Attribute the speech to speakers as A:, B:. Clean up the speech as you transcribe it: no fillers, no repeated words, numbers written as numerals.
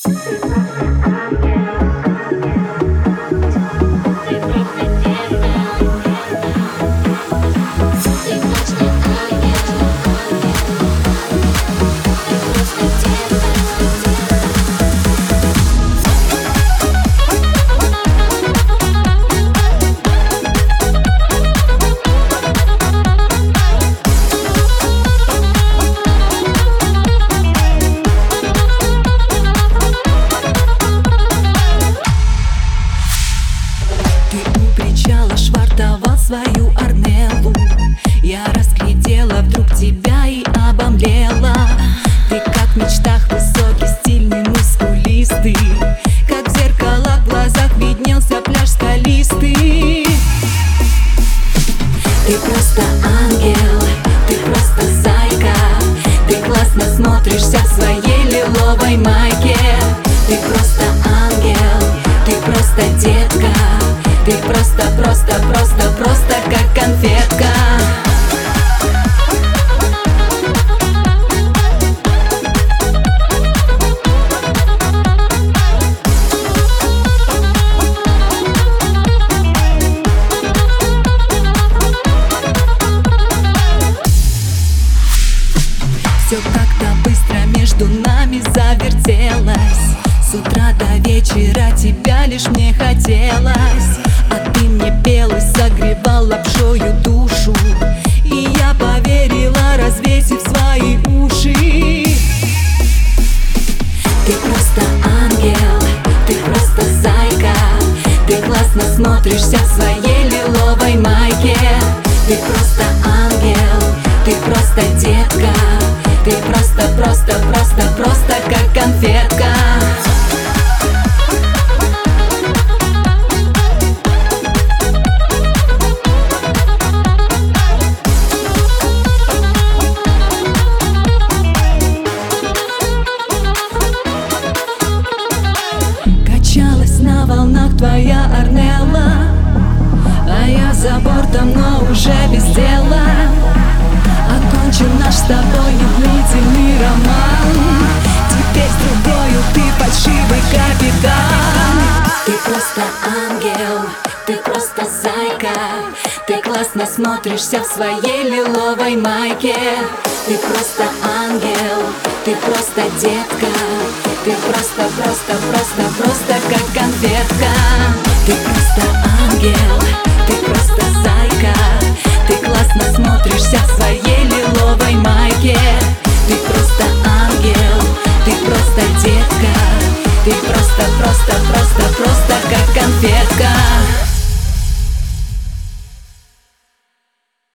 A: Швартовал свою Арнеллу. Я разглядела вдруг тебя и обомлела. Ты как в мечтах высокий, стильный, мускулистый. Как в зеркало в глазах виднелся пляж скалистый. Ты просто ангел, ты просто зайка. Ты классно смотришься в своей лиловой майке. Ты просто ангел, ты просто детка. Ты просто как конфетка. Все как-то быстро между нами завертелось. С утра до вечера тебя лишь мне хотелось. А ты мне пел и согревал лапшою душу. И я поверила, развесив свои уши. Ты просто ангел, ты просто зайка. Ты классно смотришься в своей лиловой майке. Ты просто ангел, ты просто детка. Ты просто как конфетка. Качалась на волнах твоя Арнелла, а я за бортом, но уже без дела. Окончен наш с тобой длительный роман. Теперь с другою ты фальшивый капитан. Ты просто ангел, ты просто зайка. Ты классно смотришься в своей лиловой майке. Ты просто ангел, ты просто детка. Ты просто как конфетка. Ты просто ангел, ты просто зайка. Ты классно смотришься в своей лиловой майке. Ты просто ангел, ты просто детка. Ты просто как конфетка.